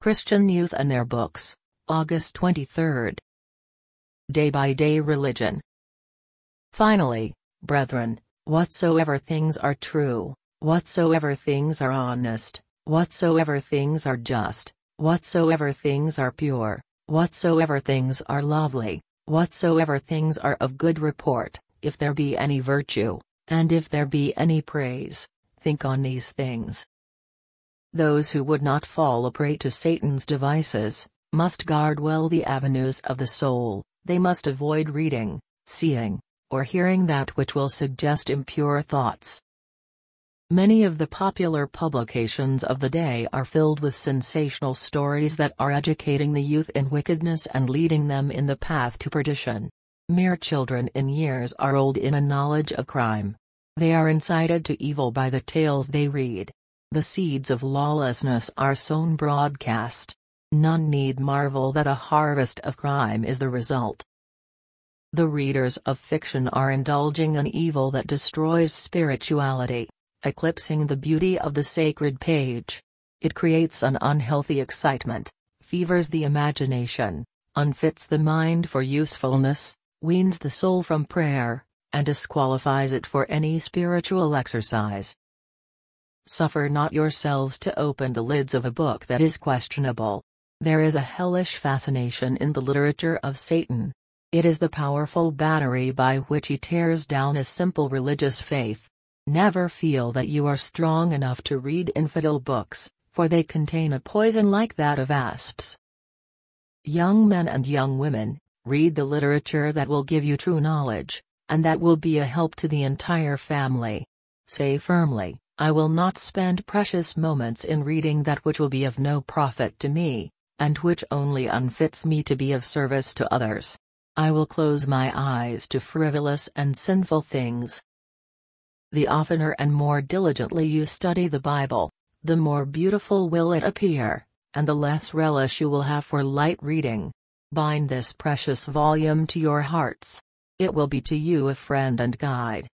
Christian Youth and Their Books, August 23. Day by Day Religion. Finally, brethren, whatsoever things are true, whatsoever things are honest, whatsoever things are just, whatsoever things are pure, whatsoever things are lovely, whatsoever things are of good report, if there be any virtue, and if there be any praise, think on these things. Those who would not fall a prey to Satan's devices, must guard well the avenues of the soul. They must avoid reading, seeing, or hearing that which will suggest impure thoughts. Many of the popular publications of the day are filled with sensational stories that are educating the youth in wickedness and leading them in the path to perdition. Mere children in years are old in a knowledge of crime. They are incited to evil by the tales they read. The seeds of lawlessness are sown broadcast. None need marvel that a harvest of crime is the result. The readers of fiction are indulging in evil that destroys spirituality, eclipsing the beauty of the sacred page. It creates an unhealthy excitement, fevers the imagination, unfits the mind for usefulness, weans the soul from prayer, and disqualifies it for any spiritual exercise. Suffer not yourselves to open the lids of a book that is questionable. There is a hellish fascination in the literature of Satan. It is the powerful battery by which he tears down a simple religious faith. Never feel that you are strong enough to read infidel books, for they contain a poison like that of asps. Young men and young women, read the literature that will give you true knowledge, and that will be a help to the entire family. Say firmly, I will not spend precious moments in reading that which will be of no profit to me, and which only unfits me to be of service to others. I will close my eyes to frivolous and sinful things. The oftener and more diligently you study the Bible, the more beautiful will it appear, and the less relish you will have for light reading. Bind this precious volume to your hearts. It will be to you a friend and guide.